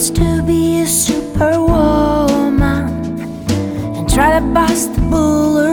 wants to be a superwoman and try to bust the bullet